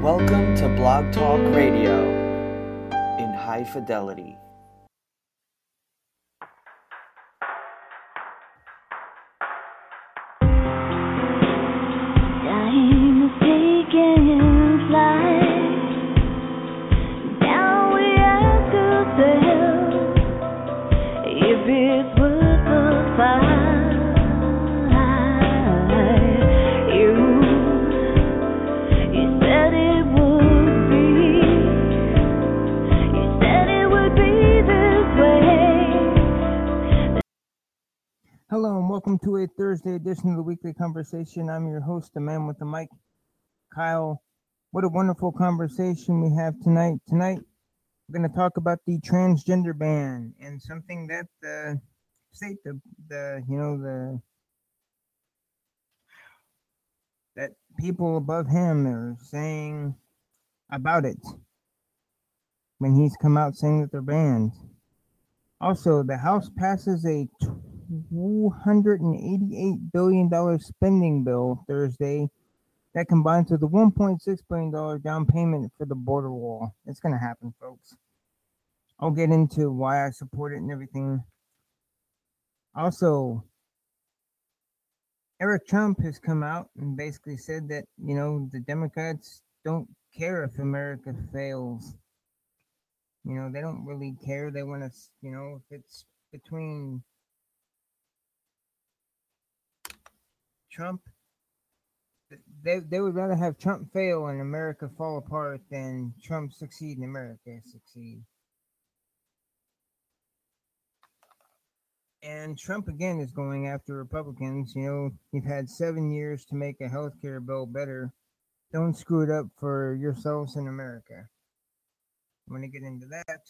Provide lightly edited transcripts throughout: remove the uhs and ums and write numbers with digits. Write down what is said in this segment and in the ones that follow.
Welcome to Blog Talk Radio in high fidelity. Time is taking flight. Now we ask ourselves if it's worth the fight. You said it would be. You said it would be this way. Hello and welcome to a Thursday edition of the Weekly Conversation. I'm your host, the man with the mic, Kyle. What a wonderful conversation we have tonight. Tonight, we're going to talk about the transgender ban and something that the state, that people above him are saying about it when he's come out saying that they're banned. Also, the House passes a $288 billion spending bill Thursday that combines with a $1.6 billion down payment for the border wall. It's going to happen, folks. I'll get into why I support it and everything. Also, Eric Trump has come out and basically said that, the Democrats don't care if America fails. They don't really care. They want to, if it's between Trump, they would rather have Trump fail and America fall apart than Trump succeed and America succeed. And Trump again is going after Republicans. You've had 7 years to make a healthcare bill better. Don't screw it up for yourselves in America. I'm going to get into that.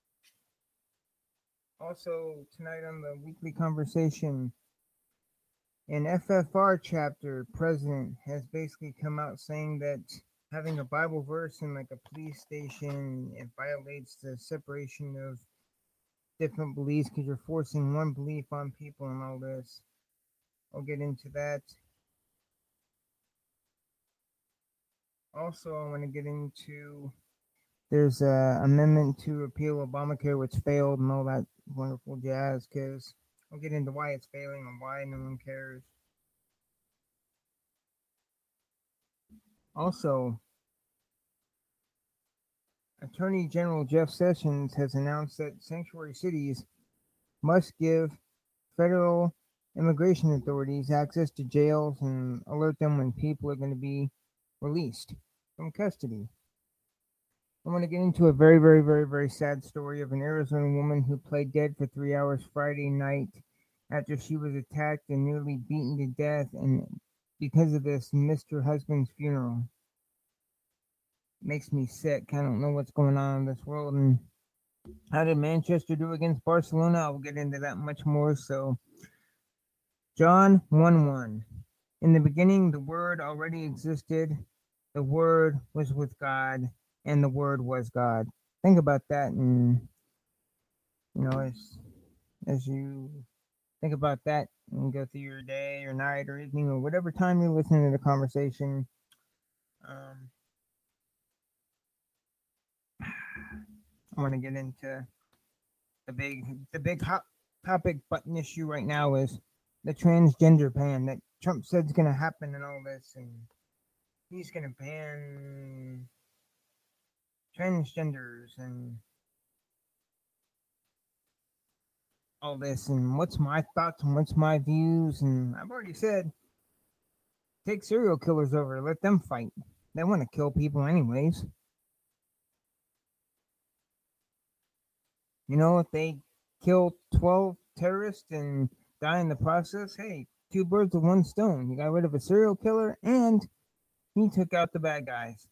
Also, tonight on the Weekly Conversation, an FFR chapter president has basically come out saying that having a Bible verse in like a police station, it violates the separation of different beliefs because you're forcing one belief on people and all this. I'll get into that. Also, I want to get into there's an amendment to repeal Obamacare which failed and all that wonderful jazz, because I'll get into why it's failing and why no one cares. Also, Attorney General Jeff Sessions has announced that sanctuary cities must give federal immigration authorities access to jails and alert them when people are going to be released from custody. I want to get into a very, very, very, very sad story of an Arizona woman who played dead for 3 hours Friday night after she was attacked and nearly beaten to death, and because of this, missed her husband's funeral. Makes me sick. I don't know what's going on in this world. And how did Manchester do against Barcelona? I'll get into that much more. So, John 1:1. In the beginning, the Word already existed. The Word was with God, and the Word was God. Think about that, and as you think about that and go through your day or night or evening or whatever time you're listening to the conversation. I want to get into the big hot topic button issue right now is the transgender ban that Trump said is going to happen and all this, and he's going to ban transgenders and all this, and what's my thoughts and what's my views. And I've already said, take serial killers over, let them fight. They want to kill people anyways. If they kill 12 terrorists and die in the process, hey, 2 birds with 1 stone. You got rid of a serial killer and he took out the bad guys.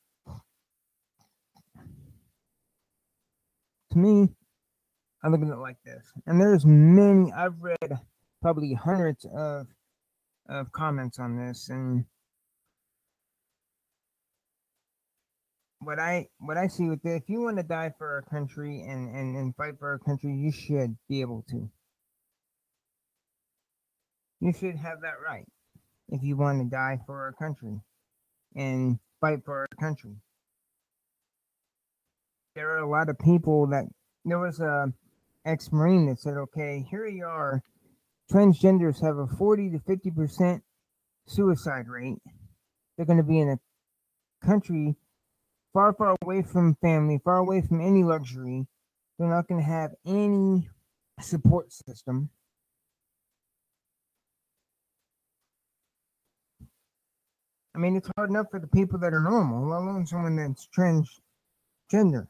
To me, I look at it like this. And there's many, I've read probably hundreds of comments on this, and what I see with it, if you want to die for our country and fight for our country, you should be able to. You should have that right if you want to die for our country and fight for our country. there are a lot of people that there was a ex-marine that said, "Okay, here you are. Transgenders have a 40 to 50% suicide rate. They're going to be in a country far, far away from family, far away from any luxury. They're not going to have any support system. I mean, it's hard enough for the people that are normal, let alone someone that's transgender.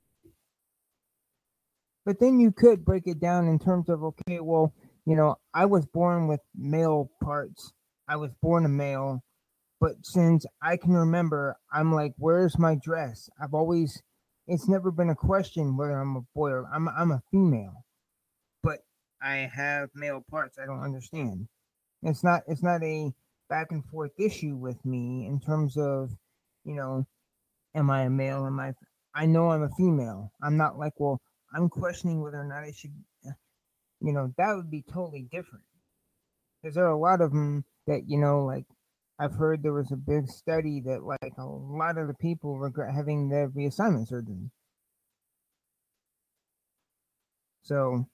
But then you could break it down in terms of, okay, well, I was born with male parts. I was born a male, but since I can remember, I'm like, where's my dress? It's never been a question whether I'm a boy or I'm a female, but I have male parts. I don't understand. It's not a back and forth issue with me in terms of, you know, am I a male? I know I'm a female. I'm not like, well, I'm questioning whether or not I should, that would be totally different. Because there are a lot of them that, like I've heard there was a big study that like a lot of the people regret having their reassignment surgery. So,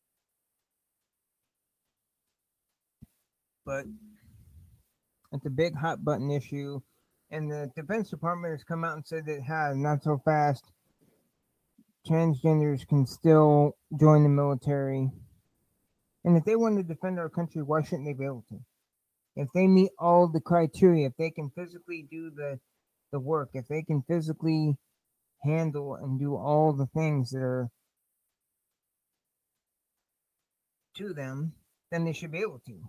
but it's a big hot button issue. And the Defense Department has come out and said that, not so fast. Transgenders can still join the military. And if they want to defend our country, why shouldn't they be able to? If they meet all the criteria, if they can physically do the work, if they can physically handle and do all the things that are to them, then they should be able to.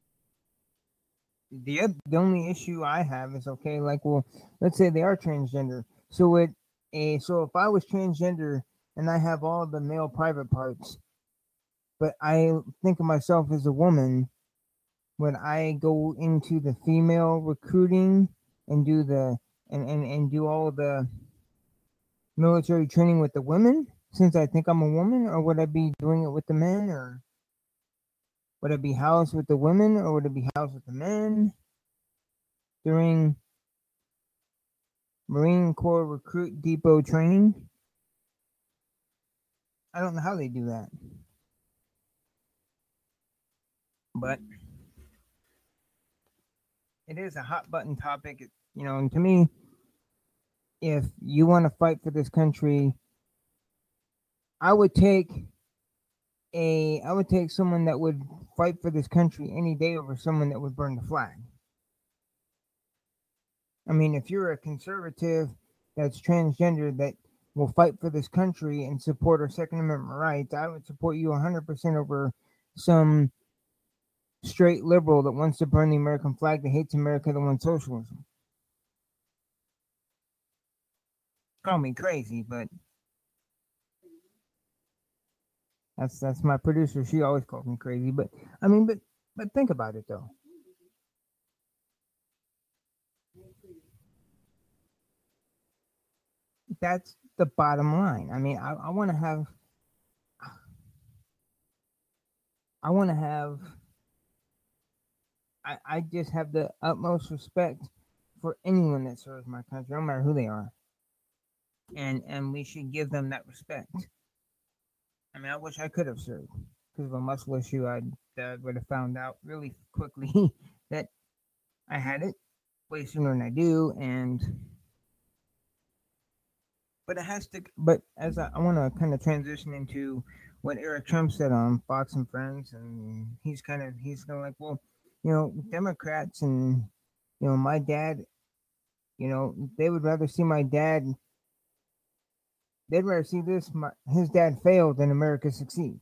The only issue I have is, okay, like, well, let's say they are transgender. So if I was transgender and I have all the male private parts, but I think of myself as a woman, would I go into the female recruiting and do and do all the military training with the women since I think I'm a woman, or would I be doing it with the men, or would it be housed with the women, or would it be housed with the men during Marine Corps Recruit Depot training? I don't know how they do that. But it is a hot button topic, and to me, if you want to fight for this country, I would take someone that would fight for this country any day over someone that would burn the flag. I mean, if you're a conservative that's transgender that will fight for this country and support our Second Amendment rights, I would support you 100% over some straight liberal that wants to burn the American flag, that hates America, that wants socialism. Call me crazy, but that's my producer. She always calls me crazy, but I mean, but think about it though. That's the bottom line. I mean, I want to have, I just have the utmost respect for anyone that serves my country, no matter who they are, and we should give them that respect. I mean, I wish I could have served because of a muscle issue. I would have found out really quickly that I had it way sooner than I do, but it has to. But as I want to kind of transition into what Eric Trump said on Fox and Friends, and he's kind of like, well, Democrats and my dad, they would rather see my dad. They'd rather see his dad fail than America succeed.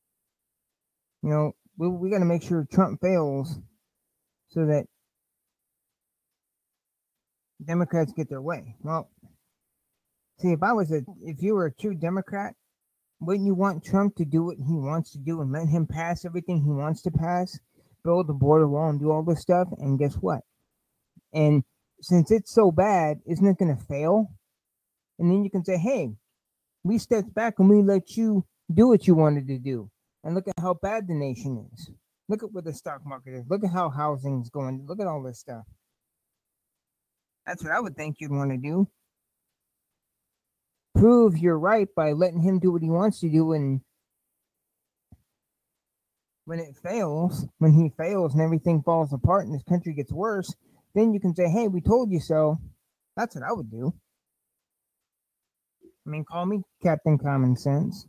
We got to make sure Trump fails so that Democrats get their way. Well, see, if you were a true Democrat, wouldn't you want Trump to do what he wants to do and let him pass everything he wants to pass, build the border wall and do all this stuff? And guess what? And since it's so bad, isn't it going to fail? And then you can say, hey, we stepped back and we let you do what you wanted to do. And look at how bad the nation is. Look at where the stock market is. Look at how housing is going. Look at all this stuff. That's what I would think you'd want to do. prove you're right by letting him do what he wants to do, and when he fails and everything falls apart and this country gets worse, then you can say, hey, we told you so. That's what I would do. I mean, call me Captain Common Sense.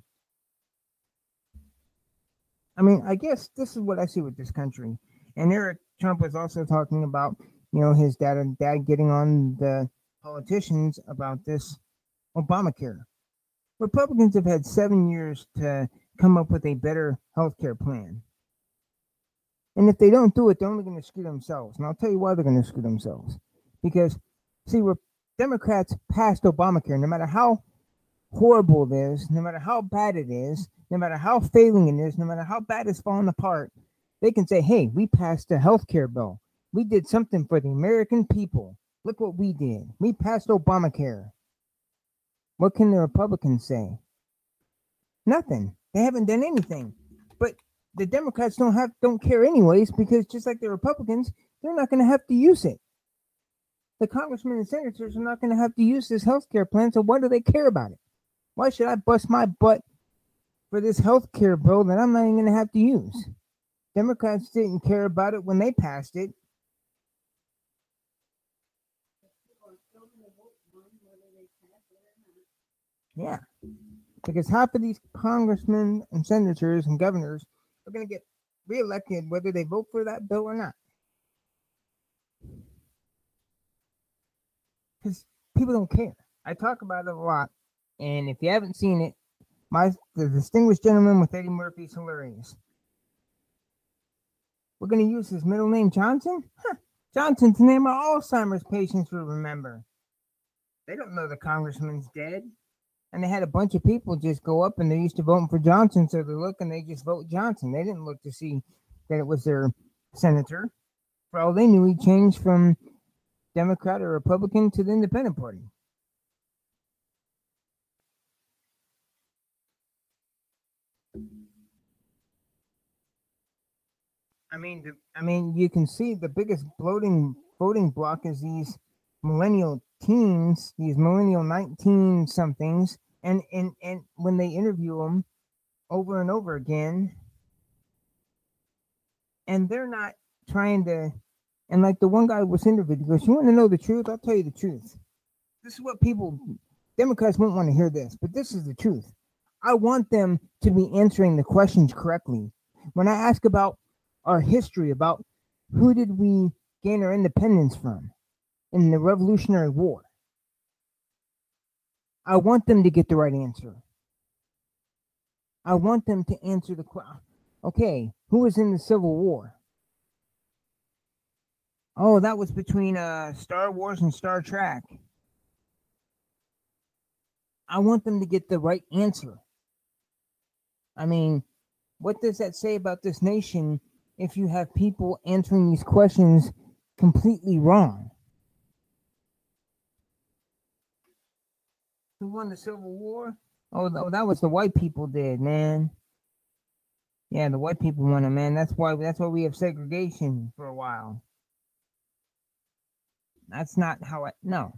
I mean, I guess this is what I see with this country. And Eric Trump was also talking about, his dad getting on the politicians about this Obamacare. Republicans have had 7 years to come up with a better health care plan. And if they don't do it, they're only going to screw themselves. And I'll tell you why they're going to screw themselves. Because, see, Democrats passed Obamacare, no matter how horrible it is, no matter how bad it is, no matter how failing it is, no matter how bad it's falling apart, they can say, hey, we passed a health care bill. We did something for the American people. Look what we did. We passed Obamacare. What can the Republicans say? Nothing. They haven't done anything. But the Democrats don't care anyways, because just like the Republicans, they're not going to have to use it. The congressmen and senators are not going to have to use this health care plan, so why do they care about it? Why should I bust my butt for this health care bill that I'm not even going to have to use? Democrats didn't care about it when they passed it. Yeah, because half of these congressmen and senators and governors are going to get reelected whether they vote for that bill or not. Because people don't care. I talk about it a lot, and if you haven't seen it, the Distinguished Gentleman with Eddie Murphy is hilarious. We're going to use his middle name, Johnson? Johnson's the name our Alzheimer's patients will remember. They don't know the congressman's dead. And they had a bunch of people just go up and they're used to voting for Johnson, so they look and they just vote Johnson. They didn't look to see that it was their senator. For all they knew, he changed from Democrat or Republican to the Independent Party. I mean, you can see the biggest voting block is these millennial teens, these millennial 19 somethings, and when they interview them over and over again, and they're not trying to, and like the one guy was interviewed, he goes, "You want to know the truth? I'll tell you the truth. This is what Democrats won't want to hear this, but this is the truth. I want them to be answering the questions correctly. When I ask about our history, about who did we gain our independence from in the Revolutionary War, I want them to get the right answer. I want them to answer the question. Okay, who was in the Civil War? Oh, that was between Star Wars and Star Trek. I want them to get the right answer. I mean, what does that say about this nation if you have people answering these questions completely wrong? Who won the Civil War? Oh, that was the white people did, man. Yeah, the white people won it, man. That's why we have segregation for a while. That's not how no.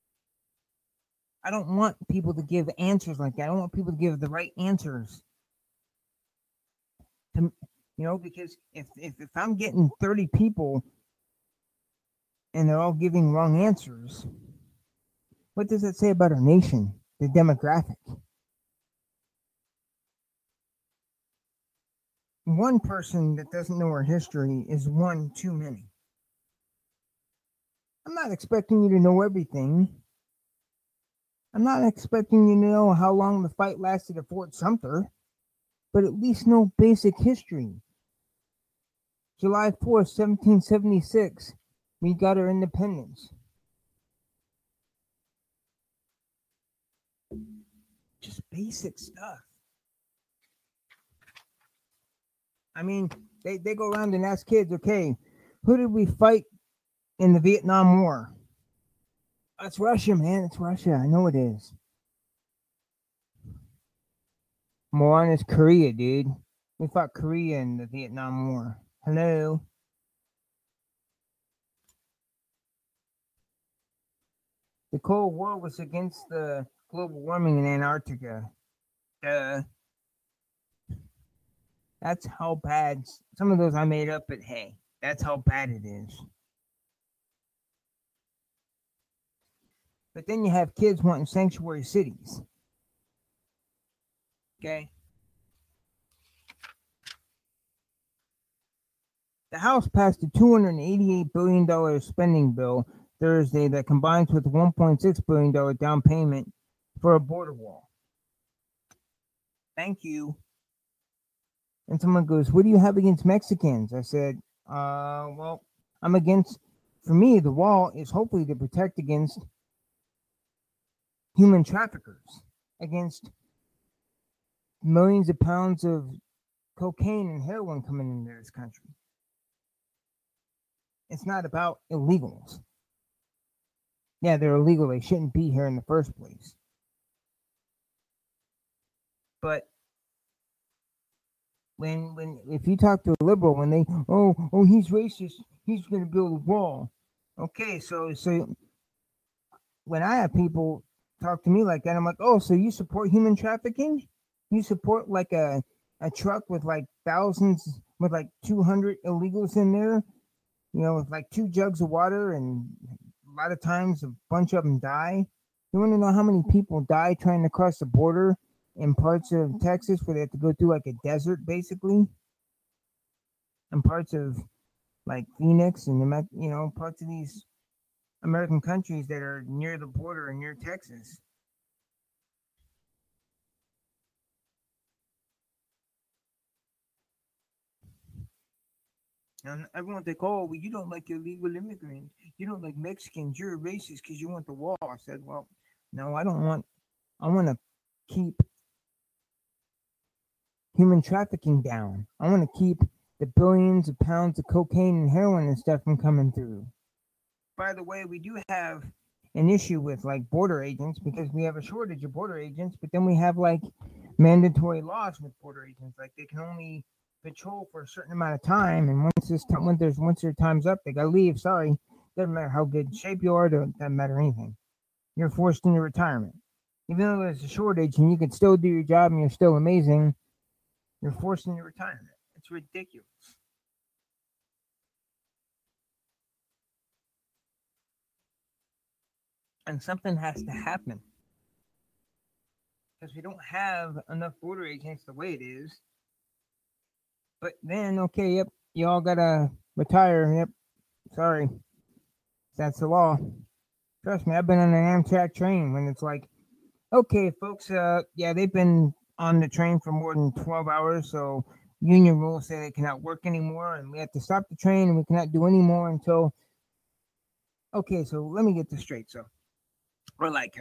I don't want people to give answers like that. I don't want people to give the right answers. Because if I'm getting 30 people and they're all giving wrong answers, what does that say about our nation, the demographic? One person that doesn't know our history is one too many. I'm not expecting you to know everything. I'm not expecting you to know how long the fight lasted at Fort Sumter, but at least know basic history. July 4th, 1776, we got our independence. Just basic stuff. I mean, they go around and ask kids, okay, who did we fight in the Vietnam War? It's Russia, man. It's Russia. I know it is. Moron is Korea, dude. We fought Korea in the Vietnam War. Hello? The Cold War was against the global warming in Antarctica. That's how bad. Some of those I made up, but hey, that's how bad it is. But then you have kids wanting sanctuary cities. Okay. The House passed a $288 billion spending bill Thursday that combines with a $1.6 billion down payment for a border wall. Thank you. And someone goes, "What do you have against Mexicans?" I said, well, I'm against, for me, the wall is hopefully to protect against human traffickers, against millions of pounds of cocaine and heroin coming into this country. It's not about illegals. Yeah, they're illegal. They shouldn't be here in the first place. But if you talk to a liberal, when they he's racist, he's going to build a wall. Okay, so when I have people talk to me like that, I'm like, oh, so you support human trafficking? You support like a truck with like thousands, with like 200 illegals in there, with like 2 jugs of water, and a lot of times a bunch of them die. You want to know how many people die trying to cross the border in parts of Texas where they have to go through like a desert, basically, and parts of like Phoenix and parts of these American countries that are near the border and near Texas. And everyone think, oh, well, you don't like illegal immigrants. You don't like Mexicans. You're a racist because you want the wall. I said, well, no, I don't want. I want to keep human trafficking down. I want to keep the billions of pounds of cocaine and heroin and stuff from coming through. By the way, we do have an issue with like border agents because we have a shortage of border agents, but then we have like mandatory laws with border agents. Like they can only patrol for a certain amount of time, and once their time's up, they gotta leave. Sorry, doesn't matter how good shape you are, doesn't matter anything. You're forced into retirement. Even though there's a shortage and you can still do your job and you're still amazing, you're forced into retirement. It's ridiculous. And something has to happen. Because we don't have enough border agents the way it is. But then, okay, yep, you all gotta retire. Yep, sorry. That's the law. Trust me, I've been on an Amtrak train when it's like, okay, folks, yeah, they've been on the train for more than 12 hours, so union rules say they cannot work anymore, and we have to stop the train, and we cannot do any more until. Okay, so let me get this straight. So we're like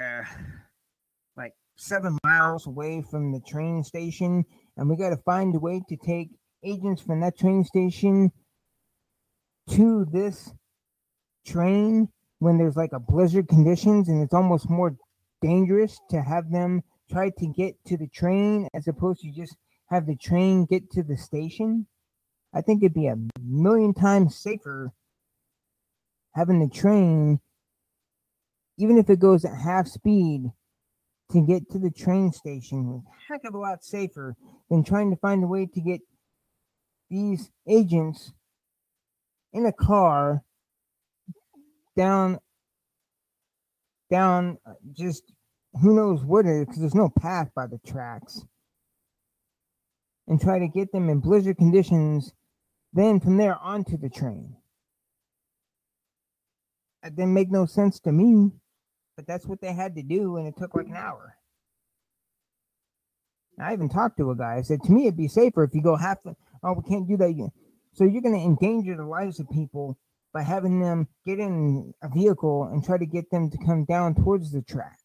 7 miles away from the train station, and we got to find a way to take agents from that train station to this train when there's like a blizzard conditions, and it's almost more dangerous to have them try to get to the train as opposed to just have the train get to the station. I think it'd be a million times safer having the train, even if it goes at half speed, to get to the train station. Is a heck of a lot safer than trying to find a way to get these agents in a car down just who knows what it is, because there's no path by the tracks, and try to get them in blizzard conditions, then from there onto the train. That didn't make no sense to me, but that's what they had to do, and it took like an hour. I even talked to a guy. I said, to me, it'd be safer if you go half. Oh, we can't do that yet. So you're going to endanger the lives of people by having them get in a vehicle and try to get them to come down towards the track.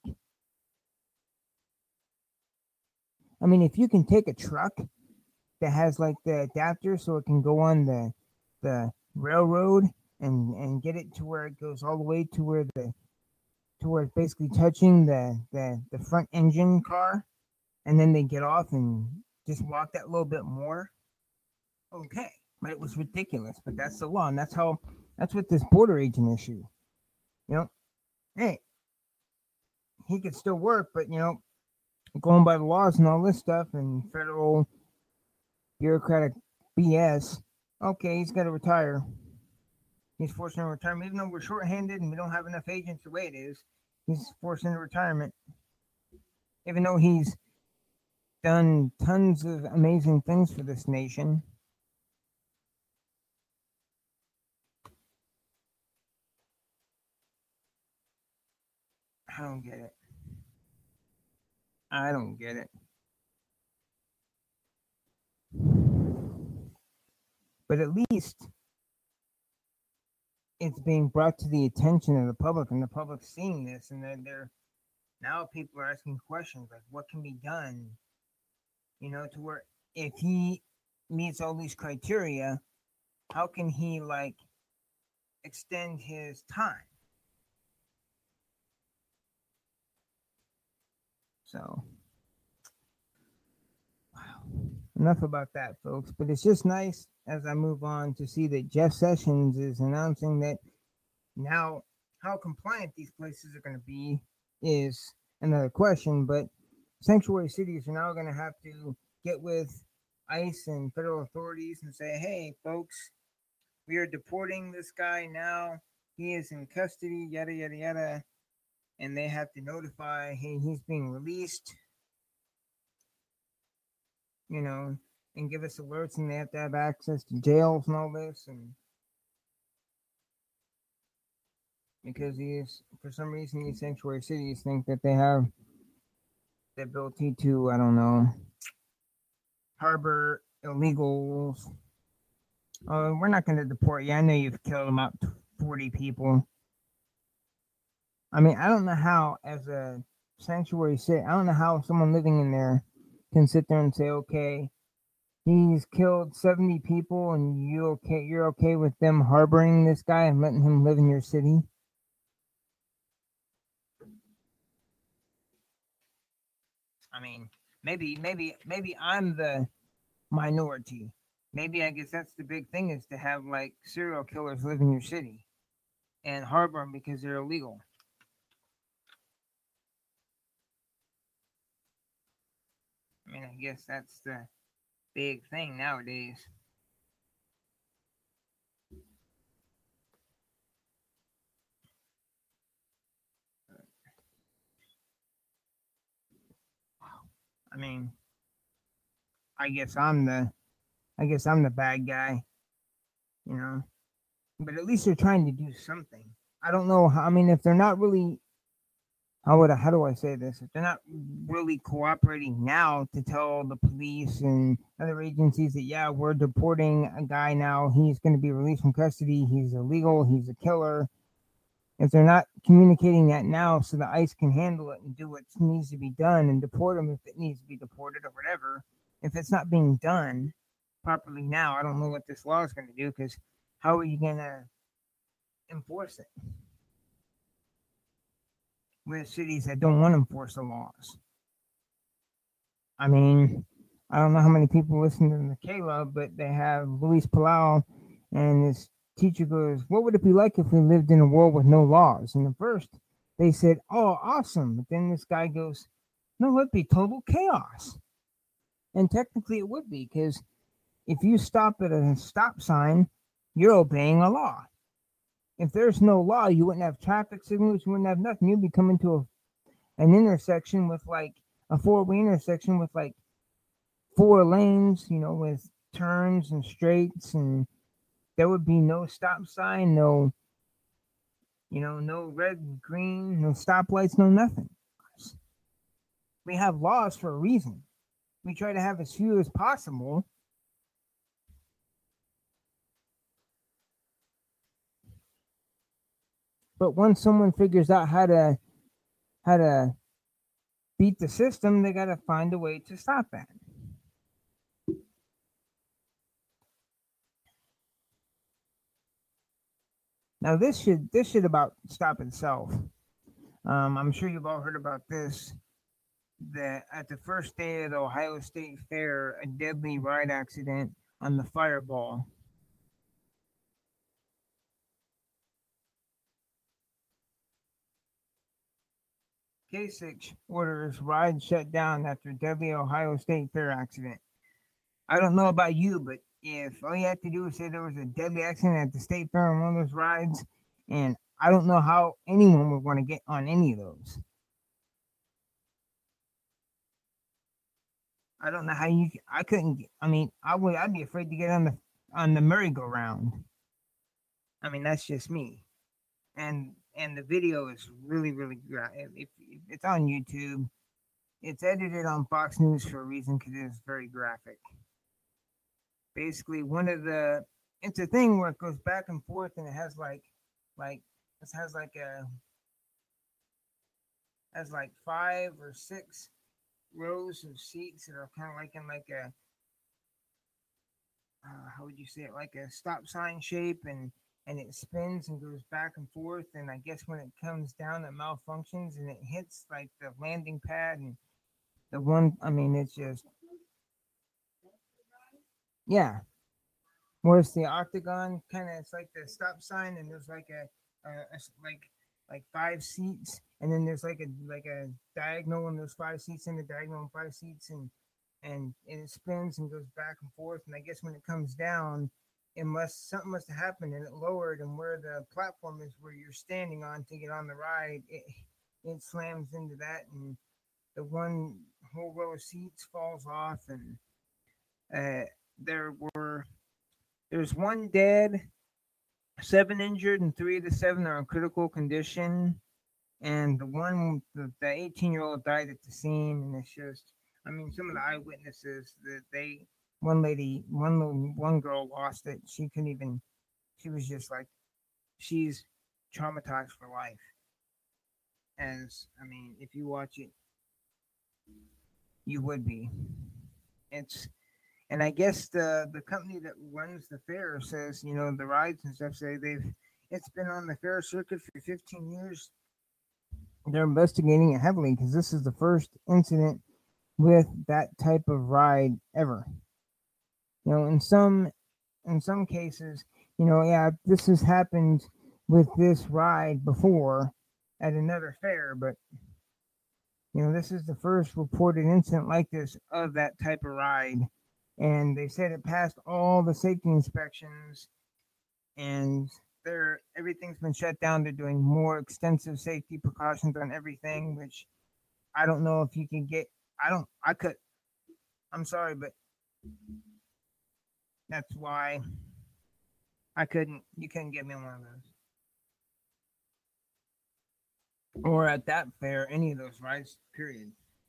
I mean, if you can take a truck that has like the adapter so it can go on the railroad and get it to where it goes all the way to where it's basically touching the front engine car, and then they get off and just walk that little bit more. Okay, but it was ridiculous. But that's the law, and that's what this border agent issue. Hey, he could still work, but going by the laws and all this stuff and federal bureaucratic BS. Okay, he's got to retire. He's forced into retirement, even though we're shorthanded and we don't have enough agents the way it is. He's forced into retirement, even though he's done tons of amazing things for this nation. I don't get it. I don't get it. But at least it's being brought to the attention of the public, and the public's seeing this, and then now people are asking questions like, what can be done? To where if he meets all these criteria, how can he extend his time? So, wow. Enough about that, folks. But it's just nice as I move on to see that Jeff Sessions is announcing that now how compliant these places are going to be is another question. But sanctuary cities are now going to have to get with ICE and federal authorities and say, hey, folks, we are deporting this guy now. He is in custody, yada, yada, yada. And they have to notify, hey, he's being released, and give us alerts, and they have to have access to jails and all this. And because for some reason, these sanctuary cities think that they have the ability to, I don't know, harbor illegals. We're not going to deport you. I know you've killed about 40 people. I mean, I don't know how, as a sanctuary city, I don't know how someone living in there can sit there and say, okay, he's killed 70 people and you're okay with them harboring this guy and letting him live in your city? I mean, maybe I'm the minority. Maybe I guess that's the big thing, is to have serial killers live in your city and harbor them because they're illegal. I mean, I guess that's the big thing nowadays. I mean, I guess I'm the bad guy, But at least they're trying to do something. I don't know how. I mean, if they're not really, how do I say this? If they're not really cooperating now to tell the police and other agencies that, yeah, we're deporting a guy now, he's going to be released from custody, he's illegal, he's a killer. If they're not communicating that now so the ICE can handle it and do what needs to be done and deport him if it needs to be deported or whatever, if it's not being done properly now, I don't know what this law is going to do, because how are you going to enforce it with cities that don't want to enforce the laws? I mean, I don't know how many people listen to the K-Love, but they have Luis Palau, and this teacher goes, what would it be like if we lived in a world with no laws? And at first they said, oh, awesome. But then this guy goes, no, it'd be total chaos. And technically it would be, because if you stop at a stop sign, you're obeying a law. If there's no law, you wouldn't have traffic signals, you wouldn't have nothing. You'd be coming to an intersection with a four-way intersection with 4 lanes, with turns and straights, and there would be no stop sign, no red, green, no stoplights, no nothing. We have laws for a reason. We try to have as few as possible. But once someone figures out how to beat the system, they got to find a way to stop that. Now this should about stop itself. I'm sure you've all heard about this. That at the first day of the Ohio State Fair, a deadly ride accident on the Fireball. Kasich orders ride shut down after deadly Ohio State Fair accident. I don't know about you, but if all you had to do was say there was a deadly accident at the State Fair on one of those rides, and I don't know how anyone would want to get on any of those. I don't know how you. I couldn't. I mean, I would. I'd be afraid to get on the merry-go-round. I mean, that's just me. And the video is really if it's on YouTube. It's edited on Fox News for a reason because it's very graphic. Basically, it's a thing where it goes back and forth, and it has like it has like 5 or 6 rows of seats that are kind of like in like a how would you say it, like a stop sign shape, and it spins and goes back and forth, and I guess when it comes down it malfunctions and it hits like the landing pad, and the one, I mean, it's just, yeah, where it's the octagon kind of, it's like the stop sign, and there's like like 5 seats, and then there's like a diagonal, and there's 5 seats in the diagonal and 5 seats, and it spins and goes back and forth, and I guess when it comes down, something must have happened, and it lowered, and where the platform is where you're standing on to get on the ride, it slams into that, and the one whole row of seats falls off, and uh, there were there's one dead, 7 injured, and 3 of the 7 are in critical condition. And the 18-year-old died at the scene, and it's just, I mean, some of the eyewitnesses that one girl lost it. She couldn't even. She was just like, she's traumatized for life. As I mean, if you watch it, you would be. It's And I guess the company that runs the fair says, the rides and stuff, say it's been on the fair circuit for 15 years. They're investigating it heavily because this is the first incident with that type of ride ever. In some cases, yeah, this has happened with this ride before at another fair, but this is the first reported incident like this of that type of ride. And they said it passed all the safety inspections, and everything's been shut down. They're doing more extensive safety precautions on everything, which I don't know if you can get. I'm sorry, but that's why you couldn't get me on one of those. Or at that fair, any of those rides, period.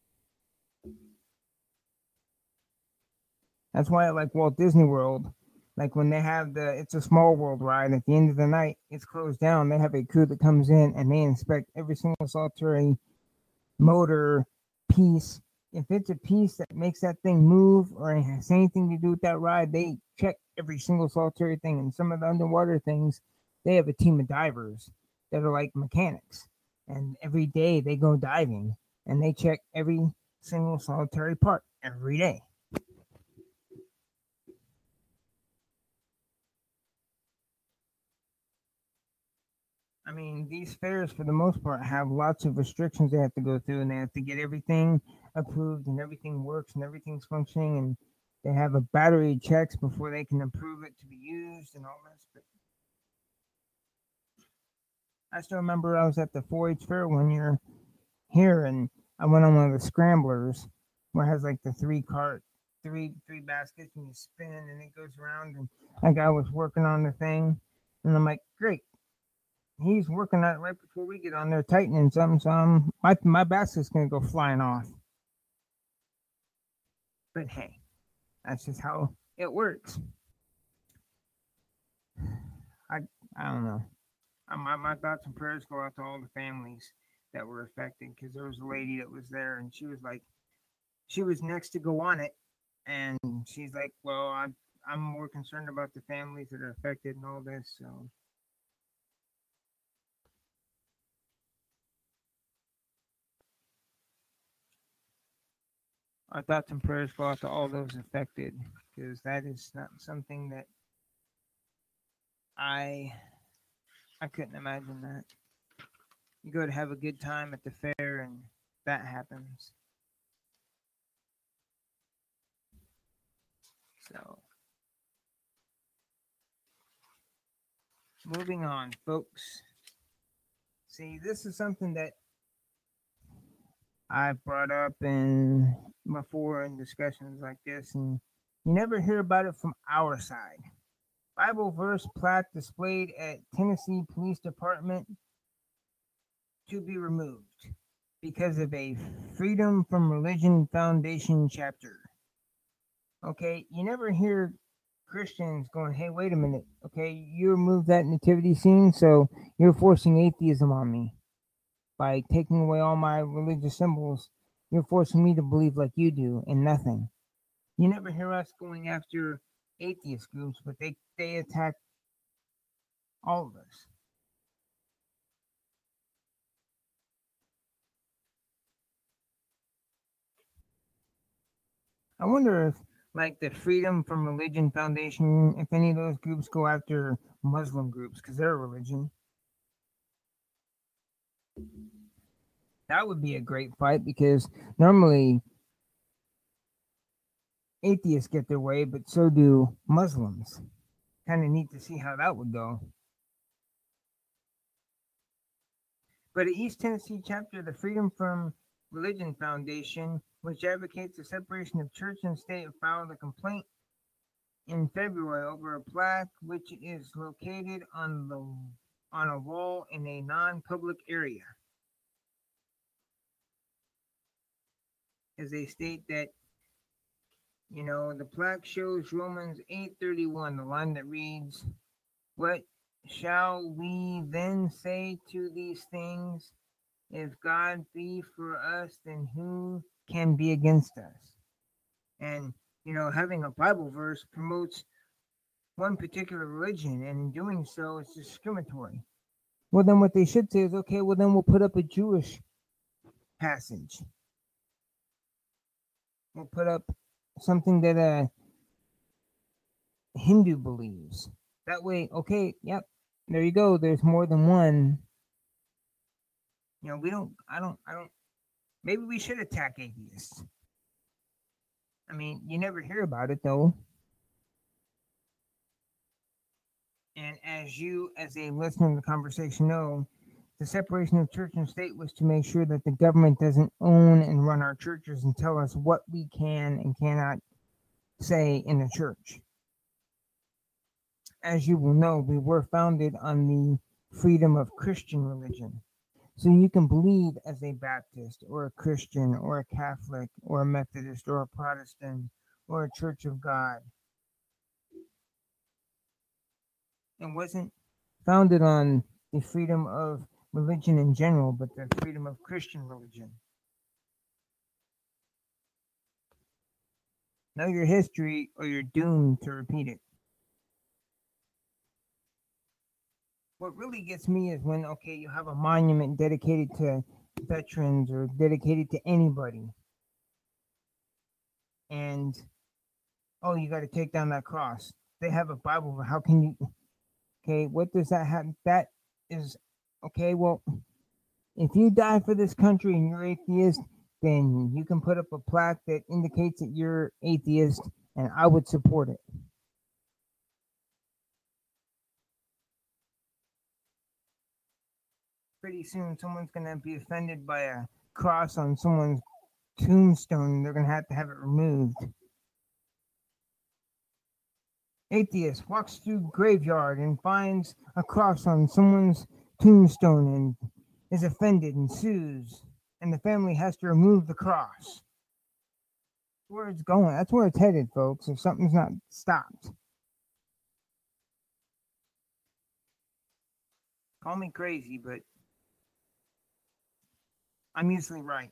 That's why I like Walt Disney World. Like when they have the It's a Small World ride, at the end of the night, it's closed down. They have a crew that comes in and they inspect every single solitary motor piece. If it's a piece that makes that thing move or has anything to do with that ride, they check every single solitary thing. And some of the underwater things, they have a team of divers that are like mechanics. And every day they go diving and they check every single solitary part every day. I mean, these fairs, for the most part, have lots of restrictions they have to go through, and they have to get everything approved, and everything works, and everything's functioning, and they have a battery checks before they can approve it to be used, and all this. But I still remember I was at the 4-H fair one year here, and I went on one of the scramblers where it has like the three baskets, and you spin, and it goes around, and that guy was working on the thing, and I'm like, great. He's working on it right before we get on there, tightening something. So my basket's gonna go flying off. But hey, that's just how it works. I I don't know. My thoughts and prayers go out to all the families that were affected, because there was a lady that was there, and she was next to go on it, and she's like, well, I'm more concerned about the families that are affected and all this. So our thoughts and prayers go out to all those affected, because that is not something that I couldn't imagine that. You go to have a good time at the fair, and that happens. So, moving on, folks. See, this is something that I've brought up in before in discussions like this, and you never hear about it from our side. Bible verse plaque displayed at Tennessee Police Department to be removed because of a Freedom from Religion Foundation chapter. Okay, you never hear Christians going, "Hey, wait a minute. Okay, you removed that nativity scene, so you're forcing atheism on me by taking away all my religious symbols. You're forcing me to believe like you do and nothing." You never hear us going after atheist groups, but they attack all of us. I wonder if, like the Freedom from Religion Foundation, if any of those groups go after Muslim groups because they're a religion. That would be a great fight because normally atheists get their way, but so do Muslims. Kind of neat to see how that would go. But at East Tennessee chapter of the Freedom from Religion Foundation, which advocates the separation of church and state, filed a complaint in February over a plaque which is located on a wall in a non-public area. As they state that, the plaque shows Romans 8:31, the line that reads, "What shall we then say to these things? If God be for us, then who can be against us?" And, having a Bible verse promotes one particular religion, and in doing so, it's discriminatory. Well, then what they should say is, okay, well, then we'll put up a Jewish passage. We'll put up something that a Hindu believes. That way, okay, yep, there you go. There's more than one. I don't, maybe we should attack atheists. I mean, you never hear about it though. And as you, as a listener to the conversation, know, the separation of church and state was to make sure that the government doesn't own and run our churches and tell us what we can and cannot say in the church. As you will know, we were founded on the freedom of Christian religion. So you can believe as a Baptist or a Christian or a Catholic or a Methodist or a Protestant or a Church of God. It wasn't founded on the freedom of religion in general, but the freedom of Christian religion. Know your history or you're doomed to repeat it. What really gets me is when, okay, you have a monument dedicated to veterans or dedicated to anybody. And, oh, you got to take down that cross. They have a Bible. How can you? Okay, what does that have? That is, okay, well, if you die for this country and you're atheist, then you can put up a plaque that indicates that you're atheist, and I would support it. Pretty soon, someone's going to be offended by a cross on someone's tombstone. They're going to have it removed. Atheist walks through graveyard and finds a cross on someone's tombstone and is offended and sues, and the family has to remove the cross. That's where it's going. That's where it's headed, folks, if something's not stopped. Call me crazy, but I'm usually right.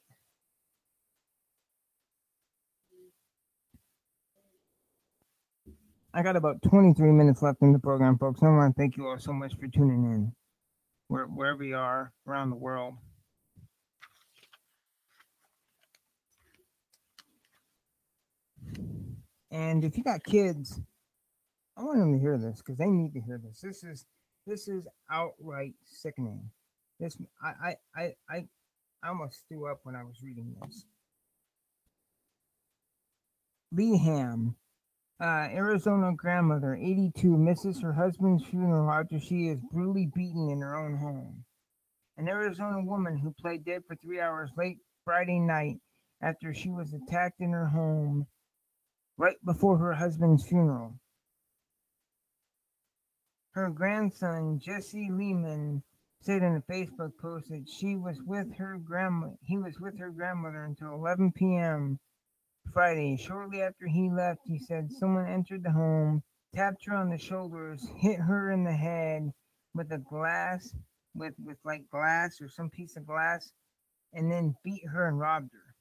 I got about 23 minutes left in the program, folks. I want to thank you all so much for tuning in, wherever you are around the world. And if you got kids, I want them to hear this because they need to hear this. This is outright sickening. This I almost threw up when I was reading this. Leham, Arizona grandmother, 82, misses her husband's funeral after she is brutally beaten in her own home. An Arizona woman who played dead for 3 hours late Friday night after she was attacked in her home right before her husband's funeral. Her grandson, Jesse Lehman, said in a Facebook post that he was with her grandmother until 11 p.m. Friday. Shortly after he left, he said someone entered the home, tapped her on the shoulders, hit her in the head with a glass, with like glass or some piece of glass, and then beat her and robbed her.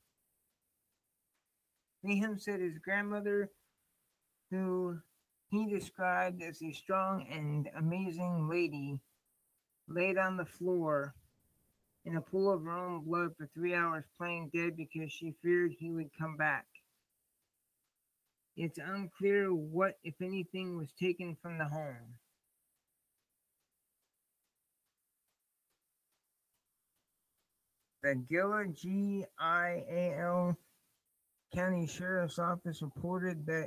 Leham said his grandmother, who he described as a strong and amazing lady, laid on the floor in a pool of her own blood for 3 hours playing dead because she feared he would come back. It's unclear what, if anything, was taken from the home. The Gill County Sheriff's Office reported that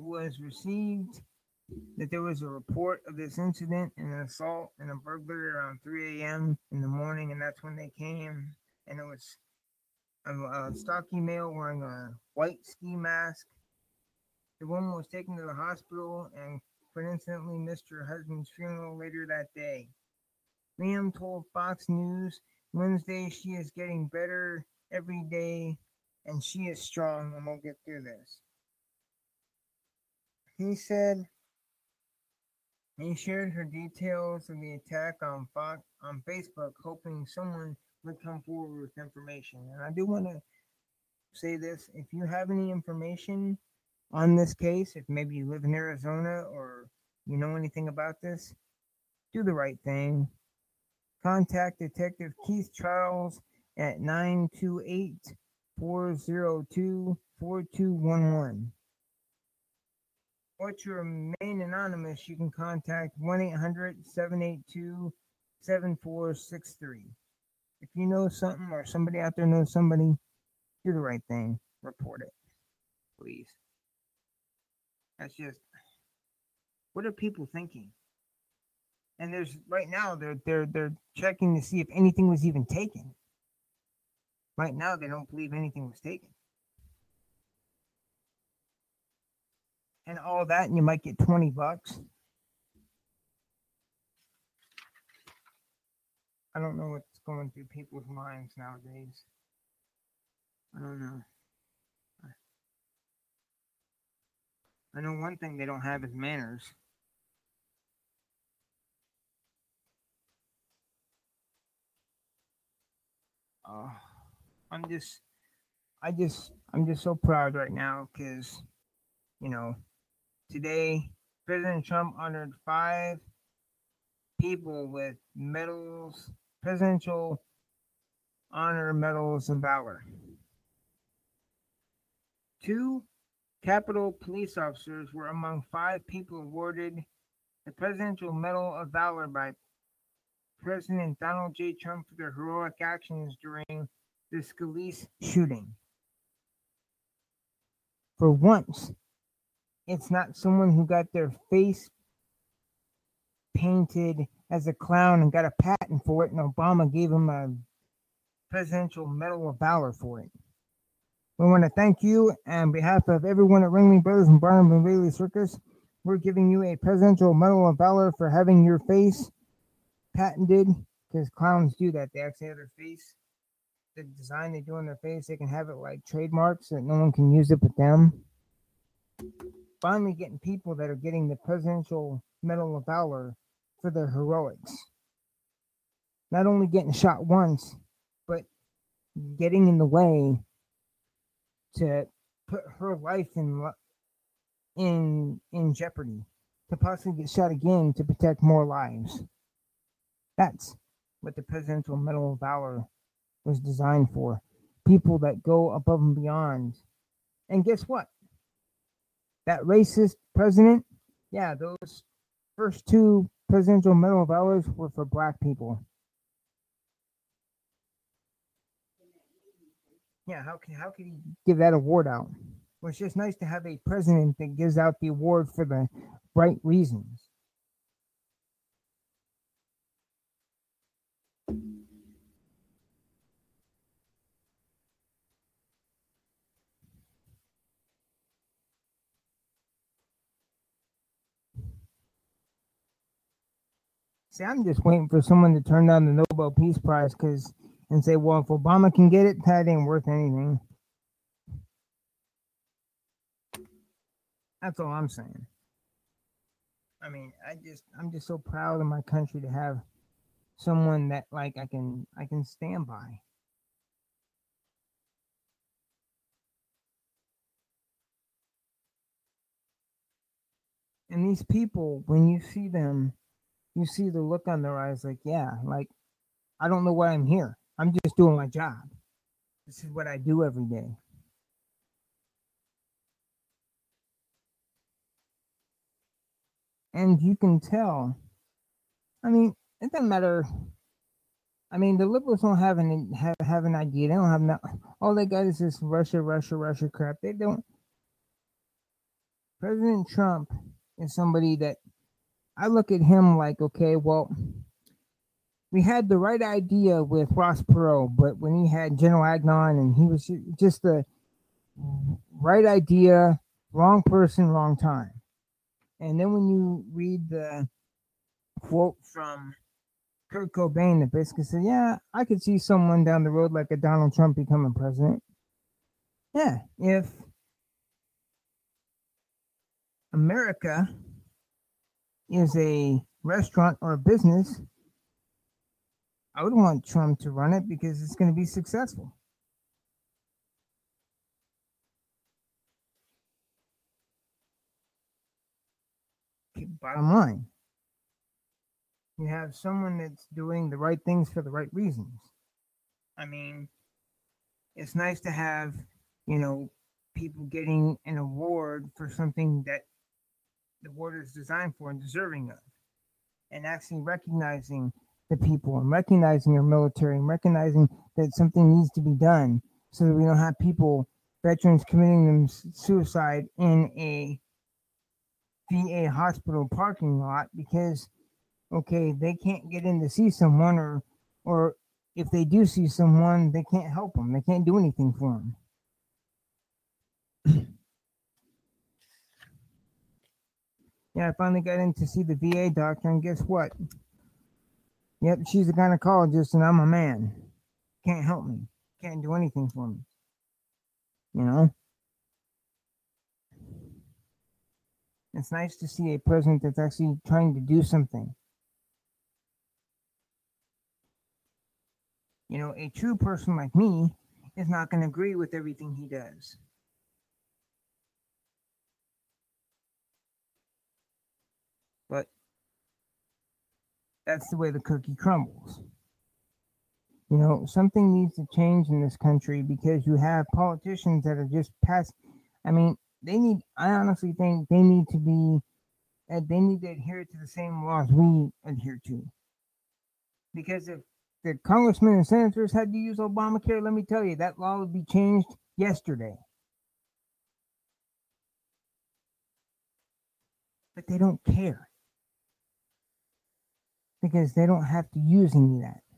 there was a report of this incident, an assault and a burglary around 3 a.m. in the morning, and that's when they came. And it was a stocky male wearing a white ski mask. The woman was taken to the hospital and coincidentally missed her husband's funeral later that day. Liam told Fox News Wednesday she is getting better every day and she is strong and we'll get through this. He said he shared her details of the attack on Facebook, hoping someone would come forward with information. And I do want to say this: if you have any information on this case, if maybe you live in Arizona or you know anything about this, do the right thing. Contact Detective Keith Charles at 928-402-4211. Or to remain anonymous, you can contact 1-800-782-7463. If you know something or somebody out there knows somebody, do the right thing. Report it, please. That's just, what are people thinking? And there's right now they're checking to see if anything was even taken. Right now they don't believe anything was taken. And all that, and you might get $20. I don't know what's going through people's minds nowadays. I don't know. I know one thing they don't have is manners. I'm just so proud right now because, today President Trump honored 5 people with medals, presidential honor medals of valor. 2 Capitol police officers were among 5 people awarded the Presidential Medal of Valor by President Donald J. Trump for their heroic actions during the Scalise shooting. For once, it's not someone who got their face painted as a clown and got a patent for it, and Obama gave him a Presidential Medal of Valor for it. We want to thank you on behalf of everyone at Ringling Brothers and Barnum and Bailey Circus. We're giving you a Presidential Medal of Valor for having your face patented, because clowns do that. They actually have their face, the design they do on their face, they can have it like trademarks so that no one can use it but them. Finally getting people that are getting the Presidential Medal of Valor for their heroics. Not only getting shot once, but getting in the way to put her life in jeopardy, to possibly get shot again to protect more lives. That's what the Presidential Medal of Valor was designed for. People that go above and beyond. And guess what? That racist president, yeah, those first 2 Presidential Medal of Valors were for black people. Yeah, how could he give that award out? Well, it's just nice to have a president that gives out the award for the right reasons. See, I'm just waiting for someone to turn down the Nobel Peace Prize and say, well, if Obama can get it, that ain't worth anything. That's all I'm saying. I mean, I'm just so proud of my country to have someone that like I can stand by. And these people, when you see them, you see the look on their eyes like, yeah, like I don't know why I'm here. I'm just doing my job. This is what I do every day. And you can tell. I mean, it doesn't matter. I mean, the liberals don't have an idea. They don't have no. All they got is this Russia crap. They don't. President Trump is somebody that I look at him like, okay, well, we had the right idea with Ross Perot, but when he had General Agnon and he was just the right idea, wrong person, wrong time. And then when you read the quote from Kurt Cobain that basically said, yeah, I could see someone down the road like a Donald Trump becoming president. Yeah, if America is a restaurant or a business, I would want Trump to run it because it's going to be successful. Bottom line, you have someone that's doing the right things for the right reasons. I mean, it's nice to have, people getting an award for something that the award is designed for and deserving of, and actually recognizing the people and recognizing our military and recognizing that something needs to be done so that we don't have veterans committing suicide in a VA hospital parking lot because, okay, they can't get in to see someone, or if they do see someone, they can't help them. They can't do anything for them. Yeah, I finally got in to see the VA doctor, and guess what? Yep, she's a gynecologist, and I'm a man. Can't help me. Can't do anything for me. You know? It's nice to see a president that's actually trying to do something. A true person like me is not going to agree with everything he does. But that's the way the cookie crumbles. Something needs to change in this country because you have politicians that are just past. I mean, I honestly think they need to adhere to the same laws we adhere to. Because if the congressmen and senators had to use Obamacare, let me tell you, that law would be changed yesterday. But they don't care because they don't have to use any of that.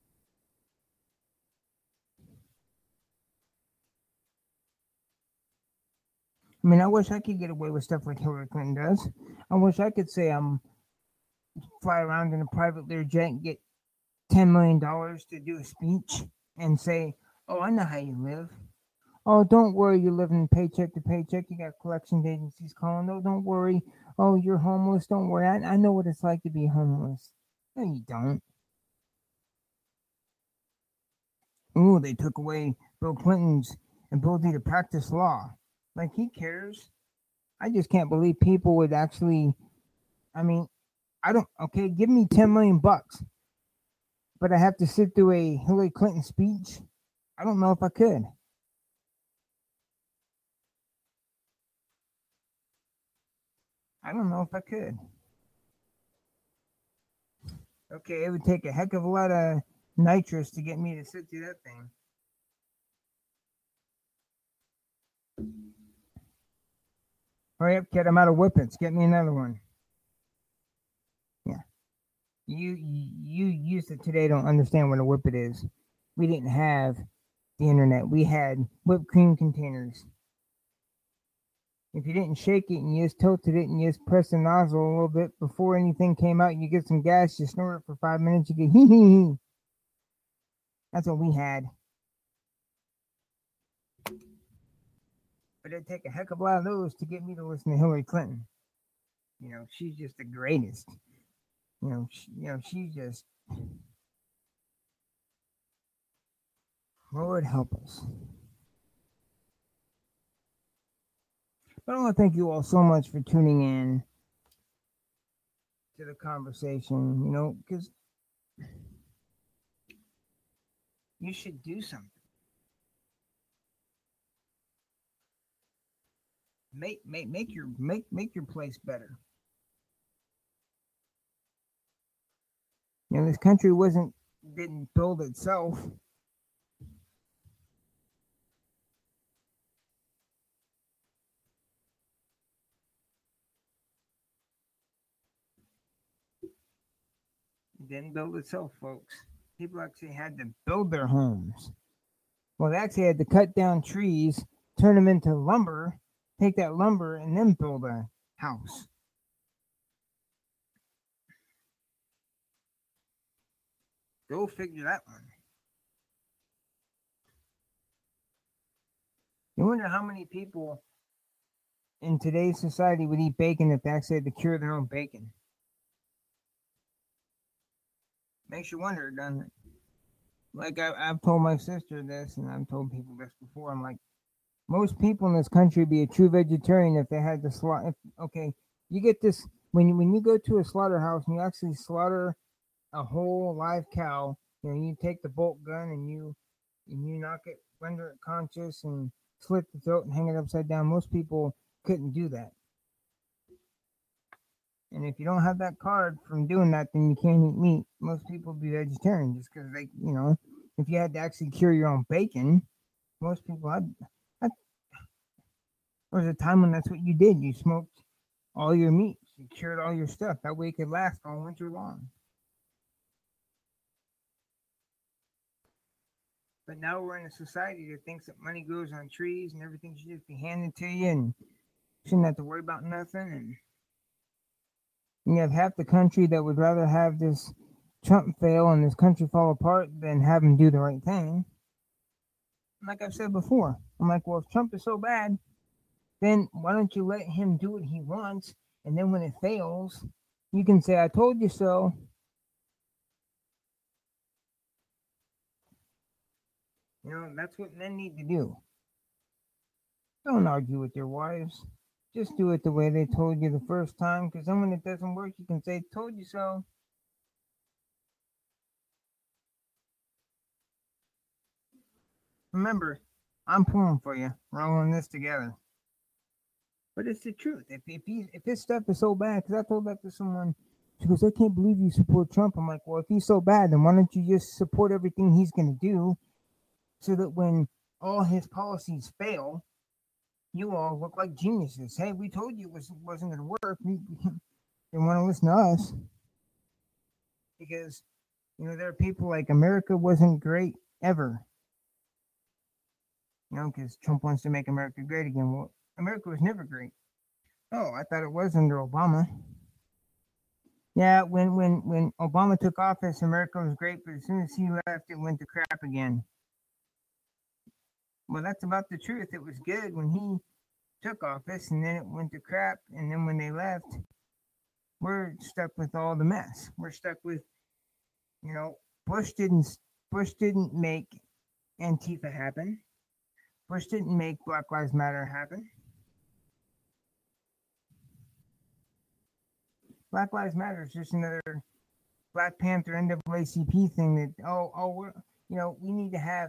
I mean, I wish I could get away with stuff like Hillary Clinton does. I wish I could say I'm fly around in a private Learjet and get $10 million to do a speech and say, oh, I know how you live. Oh, don't worry, you're living paycheck to paycheck. You got collection agencies calling. Oh, don't worry. Oh, you're homeless. Don't worry. I know what it's like to be homeless. No, you don't. Ooh, they took away Bill Clinton's ability to practice law. Like, he cares. I just can't believe people would actually. I mean, okay, give me $10 million, but I have to sit through a Hillary Clinton speech. I don't know if I could. I don't know if I could. Okay, it would take a heck of a lot of nitrous to get me to sit through that thing. Hurry up, kid! I'm out of whippets. Get me another one. Yeah, you used to today don't understand what a whippet is. We didn't have the internet. We had whipped cream containers. If you didn't shake it and you just tilted it and you just press the nozzle a little bit before anything came out, you get some gas, you snort it for 5 minutes, you get hee hee hee. That's what we had. But it'd take a heck of a lot of those to get me to listen to Hillary Clinton. She's just the greatest. She's just. Lord help us. But I want to thank you all so much for tuning in to the conversation, because you should do something. Make your place better. This country didn't build itself. It didn't build itself, folks. People actually had to build their homes. Well, they actually had to cut down trees, turn them into lumber, take that lumber, and then build a house. Go figure that one. You wonder how many people in today's society would eat bacon if they actually had to cure their own bacon. Makes you wonder, doesn't it? Like I've told my sister this, and I've told people this before. I'm like, most people in this country would be a true vegetarian if they had to slaughter. Okay, you get this when you go to a slaughterhouse and you actually slaughter a whole live cow. You take the bolt gun and you knock it, render it conscious, and slit the throat and hang it upside down. Most people couldn't do that. And if you don't have that card from doing that, then you can't eat meat. Most people would be vegetarian just because they, if you had to actually cure your own bacon, most people there was a time when that's what you did. You smoked all your meats. You cured all your stuff. That way it could last all winter long. But now we're in a society that thinks that money grows on trees and everything should just be handed to you and shouldn't have to worry about nothing. And you have half the country that would rather have this Trump fail and this country fall apart than have him do the right thing. Like I've said before, I'm like, well, if Trump is so bad, then why don't you let him do what he wants? And then when it fails, you can say, I told you so. That's what men need to do. Don't argue with your wives. Just do it the way they told you the first time, because then when it doesn't work, you can say, told you so. Remember, I'm pulling for you. We're all in this together. But it's the truth. If this stuff is so bad, because I told that to someone, she goes, I can't believe you support Trump. I'm like, well, if he's so bad, then why don't you just support everything he's going to do so that when all his policies fail, you all look like geniuses. Hey, we told you it wasn't going to work. You want to listen to us. Because, there are people like America wasn't great ever. Because Trump wants to make America great again. Well, America was never great. Oh, I thought it was under Obama. Yeah, when Obama took office, America was great, but as soon as he left, it went to crap again. Well, that's about the truth. It was good when he took office, and then it went to crap, and then when they left, we're stuck with all the mess. We're stuck with, Bush didn't make Antifa happen. Bush didn't make Black Lives Matter happen. Black Lives Matter is just another Black Panther NAACP thing that we need to have.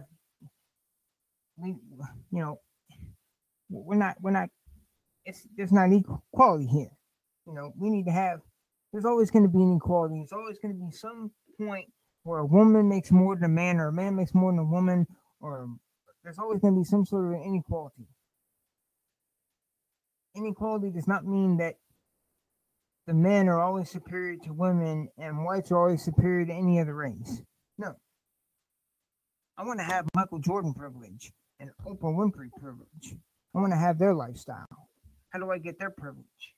We're not. There's not equality here. We need to have. There's always going to be inequality. There's always going to be some point where a woman makes more than a man, or a man makes more than a woman, or there's always going to be some sort of inequality. inequality does not mean that the men are always superior to women and whites are always superior to any other race. No. I want to have Michael Jordan privilege and Oprah Winfrey privilege. I want to have their lifestyle. How do I get their privilege?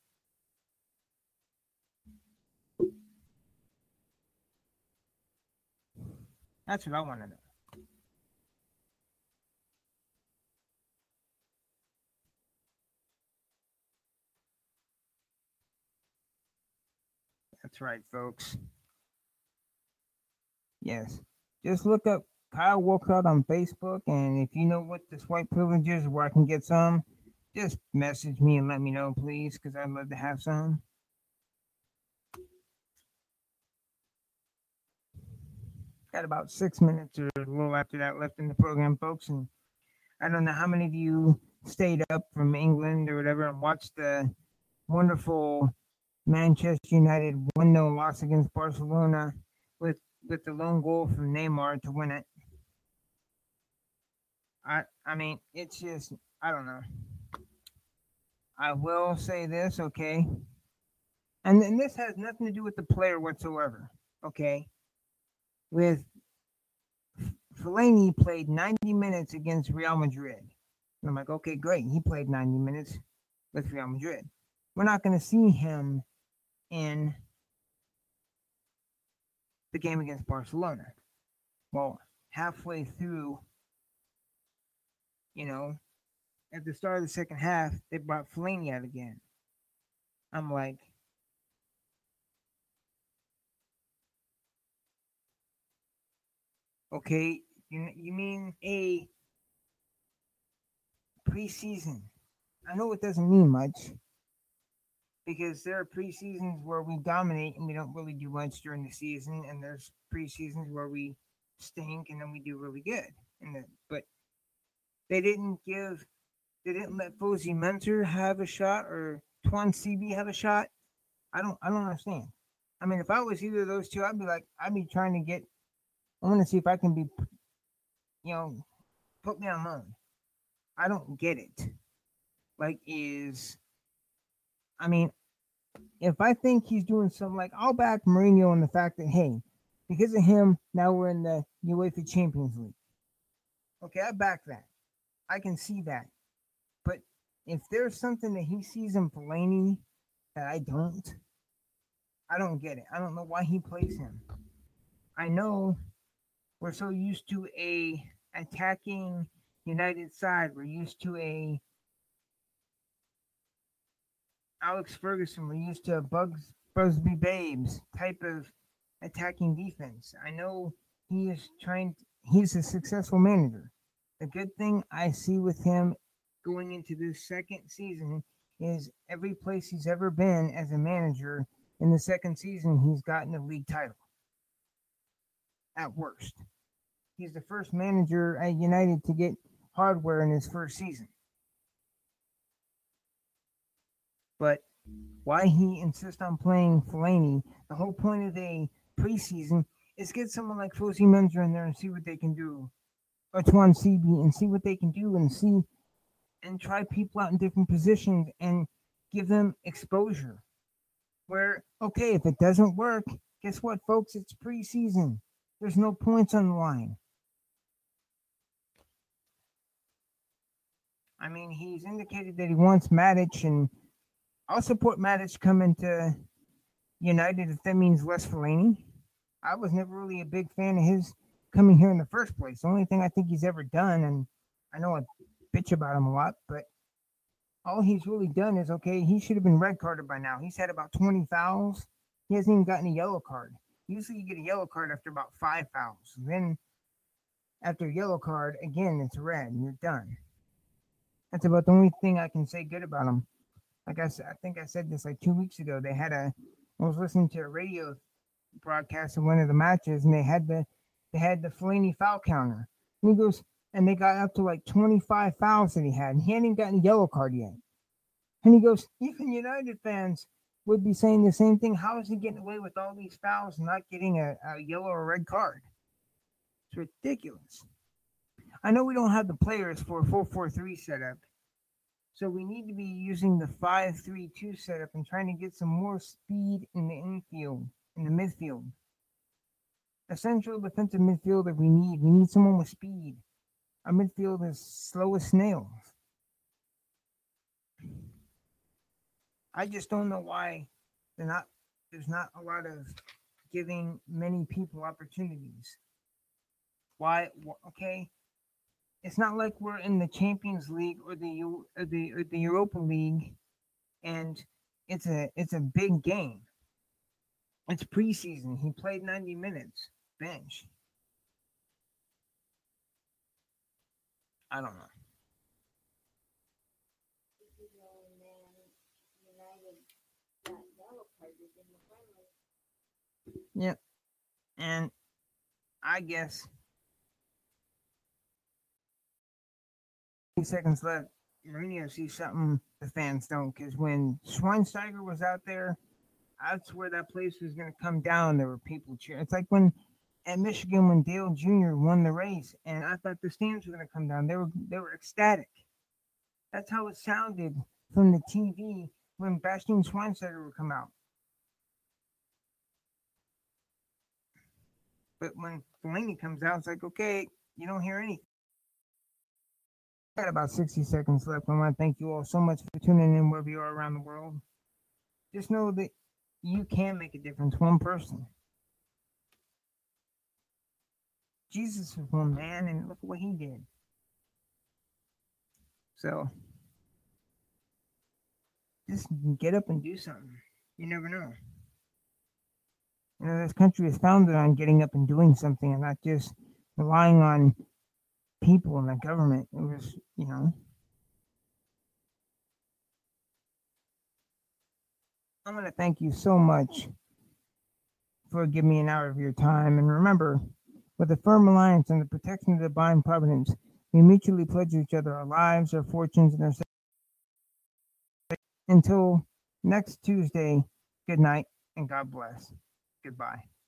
That's what I want to know. That's right, folks. Yes. Just look up Kyle Walcott on Facebook, and if you know what this white privilege is, where I can get some, just message me and let me know, please, because I'd love to have some. Got about 6 minutes or a little after that left in the program, folks, and I don't know how many of you stayed up from England or whatever and watched the wonderful Manchester United 1-0 loss against Barcelona with with the lone goal from Neymar to win it. I mean, it's just I don't know. I will say this, okay, and this has nothing to do with the player whatsoever, okay. With Fellaini played 90 minutes against Real Madrid. And I'm like, okay, great. He played 90 minutes with Real Madrid. We're not going to see him in the game against Barcelona. Well, halfway through, you know, at the start of the second half, they brought Fellaini out again. I'm like, okay, you mean a preseason? I know it doesn't mean much because there are preseasons where we dominate and we don't really do much during the season, and there's preseasons where we stink and then we do really good. But they didn't let Fozy Mentor have a shot or Twan CB have a shot. I don't understand. I mean, if I was either of those two, I'd be trying to get. I want to see if I can be, you know, put me on loan. I don't get it. I mean, if I think he's doing something like, I'll back Mourinho on the fact that, hey, because of him, now we're in the UEFA Champions League. Okay, I back that. I can see that. But if there's something that he sees in Fellaini that I don't get it. I don't know why he plays him. I know we're so used to a attacking United side. We're used to a Alex Ferguson. We're used to a Busby Babes type of attacking defense. I know he's a successful manager. The good thing I see with him going into this second season is every place he's ever been as a manager in the second season, he's gotten a league title. At worst, he's the first manager at United to get hardware in his first season. But why he insists on playing Fellaini, the whole point of the preseason is get someone like Fozy Menzer in there and see what they can do. Or Twan CB and see what they can do and try people out in different positions and give them exposure. Where, okay, if it doesn't work, guess what, folks? It's preseason. There's no points on the line. I mean, he's indicated that he wants Matic, and I'll support Matic coming to United if that means less Fellaini. I was never really a big fan of his coming here in the first place. The only thing I think he's ever done, and I know I bitch about him a lot, but all he's really done is, okay, he should have been red carded by now. He's had about 20 fouls. He hasn't even gotten a yellow card. Usually you get a yellow card after about 5 fouls. Then after a yellow card, again, it's red and you're done. That's about the only thing I can say good about him. Like I think I said this like 2 weeks ago. I was listening to a radio broadcast of one of the matches, and they had the Fellaini foul counter. And he goes, and they got up to like 25 fouls that he had, and he hadn't even gotten a yellow card yet. And he goes, even United fans would be saying the same thing. How is he getting away with all these fouls and not getting a yellow or red card? It's ridiculous. I know we don't have the players for a 4-4-3 setup, So we need to be using the 5-3-2 setup and trying to get some more speed in the infield, in the midfield. A central defensive midfielder we need. We need someone with speed. Our midfield is slow as snails. I just don't know why there's not a lot of giving many people opportunities. Why? Okay, it's not like we're in the Champions League or the Europa League, and it's a big game. It's preseason. He played 90 minutes. Bench. I don't know. Yep. And I guess 8 seconds left. Mourinho sees something the fans don't, because when Schweinsteiger was out there, that's where that place was going to come down. There were people cheering. It's like when at Michigan when Dale Jr. won the race, and I thought the stands were going to come down. They were ecstatic. That's how it sounded from the TV when Bastian Schweinsteiger would come out. But when Delaney comes out, it's like, okay, you don't hear anything. Got about 60 seconds left. I want to thank you all so much for tuning in wherever you are around the world. Just know that you can make a difference, one person. Jesus was one man, and look what he did. So, just get up and do something. You never know. You know, this country is founded on getting up and doing something and not just relying on people and the government. It was, you know. I'm going to thank you so much for giving me an hour of your time. And remember, with a firm alliance and the protection of divine providence, we mutually pledge each other our lives, our fortunes, and our safety. Until next Tuesday, good night and God bless. Goodbye.